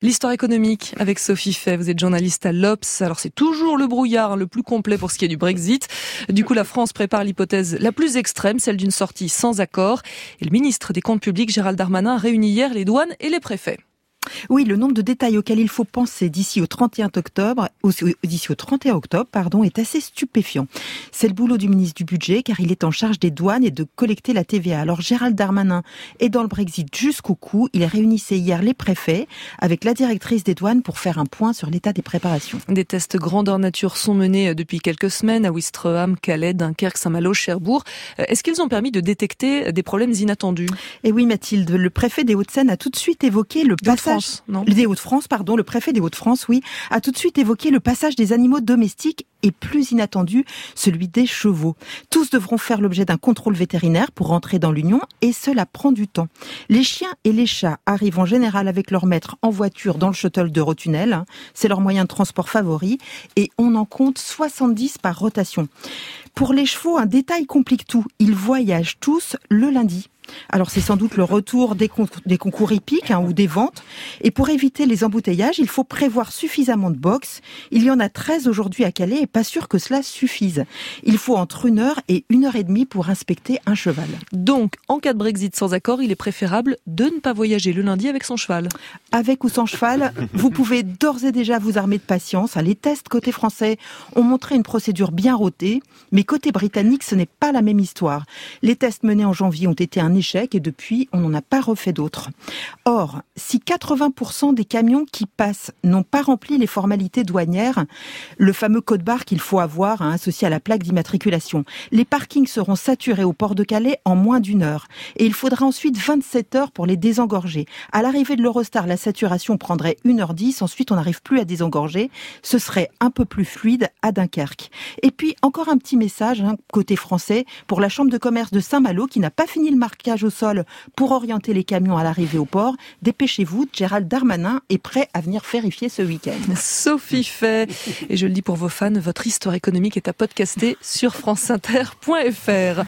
L'histoire économique avec Sophie Fay. Vous êtes journaliste à l'Obs. Alors c'est toujours le brouillard le plus complet pour ce qui est du Brexit. Du coup, la France prépare l'hypothèse la plus extrême, celle d'une sortie sans accord. Et le ministre des Comptes publics, Gérald Darmanin, a réuni hier les douanes et les préfets. Oui, le nombre de détails auxquels il faut penser d'ici au 31 octobre, est assez stupéfiant. C'est le boulot du ministre du Budget, car il est en charge des douanes et de collecter la TVA. Alors Gérald Darmanin est dans le Brexit jusqu'au cou. Il réunissait hier les préfets avec la directrice des douanes pour faire un point sur l'état des préparations. Des tests grandeur nature sont menés depuis quelques semaines à Ouistreham, Calais, Dunkerque, Saint-Malo, Cherbourg. Est-ce qu'ils ont permis de détecter des problèmes inattendus ? Et oui, Mathilde, le préfet des Hauts-de-Seine a tout de suite évoqué le passage... Des Hauts-de-France, le préfet des Hauts-de-France, a tout de suite évoqué le passage des animaux domestiques et plus inattendu, celui des chevaux. Tous devront faire l'objet d'un contrôle vétérinaire pour rentrer dans l'Union et cela prend du temps. Les chiens et les chats arrivent en général avec leur maître en voiture dans le shuttle d'Eurotunnel. C'est leur moyen de transport favori et on en compte 70 par rotation. Pour les chevaux, un détail complique tout. Ils voyagent tous le lundi. Alors c'est sans doute le retour des concours hippiques ou des ventes. Et pour éviter les embouteillages, il faut prévoir suffisamment de box. Il y en a 13 aujourd'hui à Calais et pas sûr que cela suffise. Il faut entre 1 heure et 1h30 pour inspecter un cheval. Donc, en cas de Brexit sans accord, il est préférable de ne pas voyager le lundi avec son cheval. Avec ou sans cheval, vous pouvez d'ores et déjà vous armer de patience. Les tests côté français ont montré une procédure bien rodée, mais côté britannique, ce n'est pas la même histoire. Les tests menés en janvier ont été un échec et depuis, on n'en a pas refait d'autres. Or, si 80% des camions qui passent n'ont pas rempli les formalités douanières, le fameux code barre qu'il faut avoir associé à la plaque d'immatriculation, les parkings seront saturés au port de Calais en moins d'1 heure. Et il faudra ensuite 27 heures pour les désengorger. À l'arrivée de l'Eurostar, la saturation prendrait 1h10. Ensuite, on n'arrive plus à désengorger. Ce serait un peu plus fluide à Dunkerque. Et puis, encore un petit message côté français pour la Chambre de commerce de Saint-Malo qui n'a pas fini le marquage au sol pour orienter les camions à l'arrivée au port. Dépêchez-vous, Gérald Darmanin est prêt à venir vérifier ce week-end. Sophie Fay. Et je le dis pour vos fans, votre histoire économique est à podcaster sur franceinter.fr.